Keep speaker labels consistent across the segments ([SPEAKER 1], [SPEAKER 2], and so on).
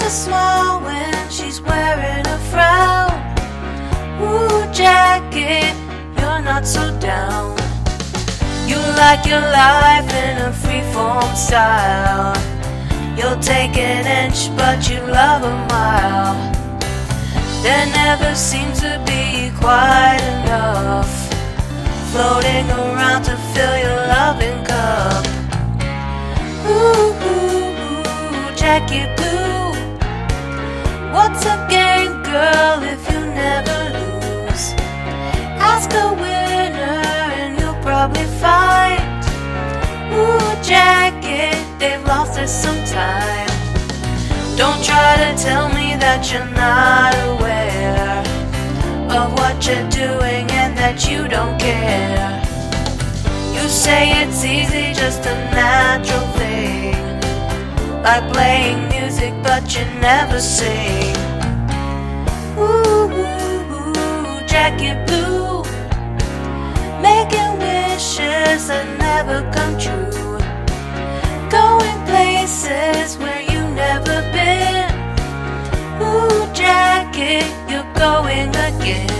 [SPEAKER 1] smile when she's wearing a frown. Ooh, Jackie, you're not so down. You like your life in a freeform style. You'll take an inch, but you love a mile. There never seems to be quite enough floating around to fill your loving cup. Ooh, ooh, ooh, Jackie Blue. What's a game, girl, if you never lose? Ask a winner and you'll probably find, ooh, Jackie, they've lost us some time. Don't try to tell me that you're not aware of what you're doing and that you don't care. You say it's easy, just a natural thing, like playing music but you never sing. Ooh, ooh, ooh, Jackie Blue, making wishes that never come true, going places where you never been. Ooh, Jackie, you're going again.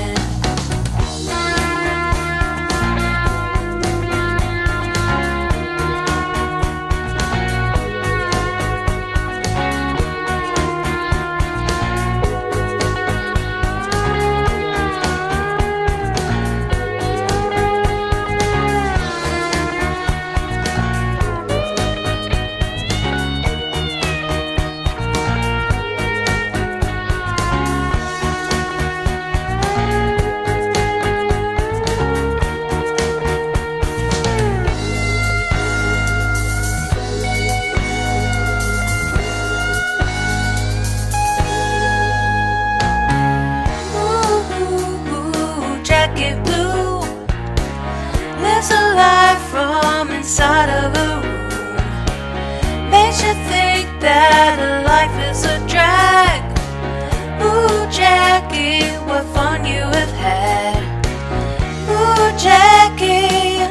[SPEAKER 1] Jackie Blue lives a life from inside of a room, makes you think that life is a drag. Ooh, Jackie, what fun you have had. Ooh, Jackie.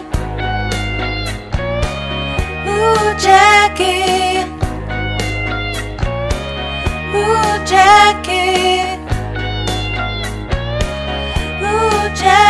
[SPEAKER 1] Ooh, Jackie. Ooh, Jackie. Ooh, Jackie.